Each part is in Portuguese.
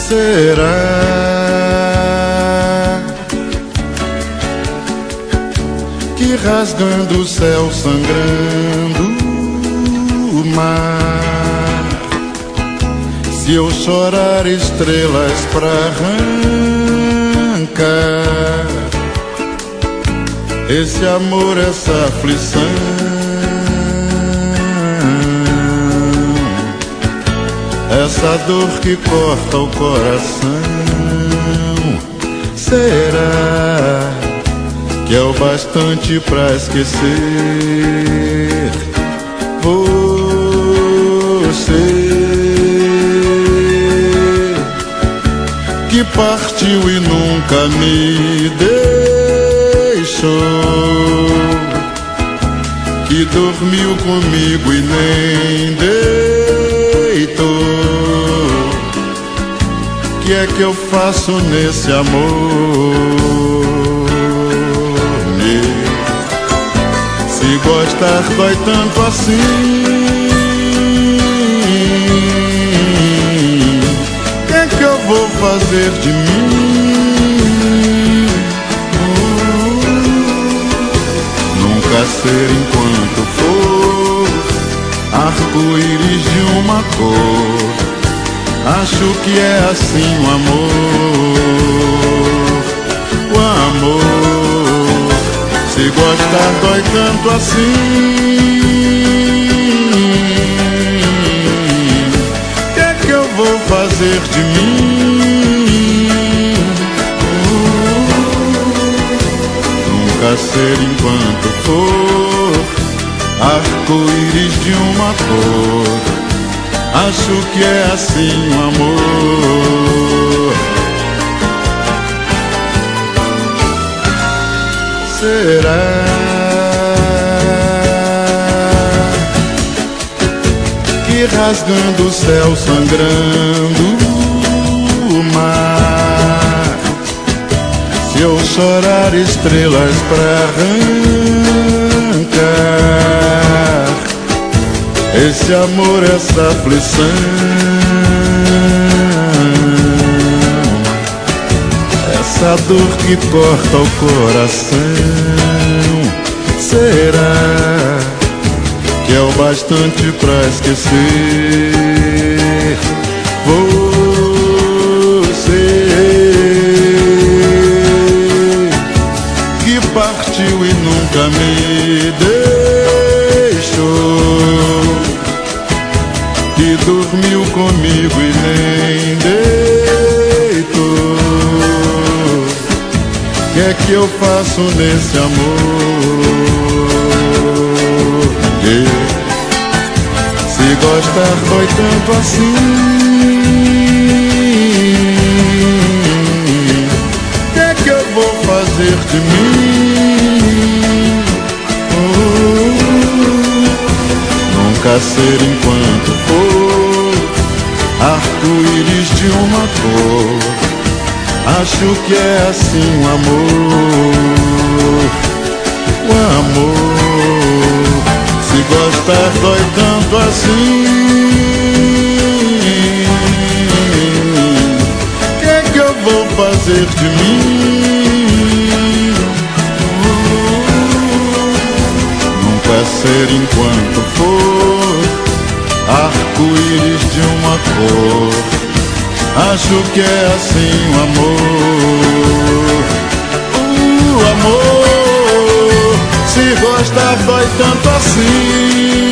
Será que rasgando o céu, sangrando o mar, se eu chorar estrelas pra arrancar esse amor, essa aflição, essa dor que corta o coração, será que é o bastante pra esquecer você, que partiu e nunca me deixou, que dormiu comigo e nem deitou? O que é que eu faço nesse amor? Se gostar dói tanto assim, o que é que eu vou fazer de mim? Nunca ser enquanto for arco-íris de uma cor. Acho que é assim o amor, o amor. Se gostar dói tanto assim, o que é que eu vou fazer de mim? Nunca ser enquanto for arco-íris de uma cor. Acho que é assim o amor. Será que rasgando o céu, sangrando o mar, se eu chorar estrelas pra arrancar esse amor, essa aflição, essa dor que corta o coração, será que é o bastante pra esquecer você, que partiu e nunca me deixou, que dormiu comigo e nem deitou? O que é que eu faço nesse amor? Se gostar dói tanto assim, o que é que eu vou fazer de mim? Nunca ser enquanto for arco-íris de uma cor. Acho que é assim o amor, o amor. Se gostar dói tanto assim, o que é que eu vou fazer de mim? Nunca ser enquanto for arco-íris de uma cor. Acho que é assim o amor, o amor. Se gostar dói tanto assim,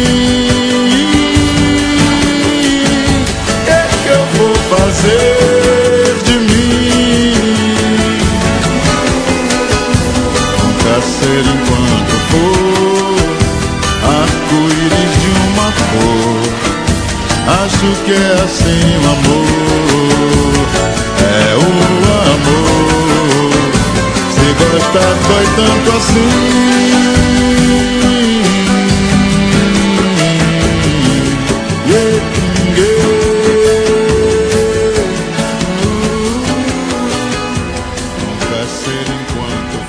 o que é que eu vou fazer de mim? Nunca ser enquanto for arco-íris de uma cor. Acho que é assim o amor, é o amor. Se gostar dói tanto assim, nunca ser enquanto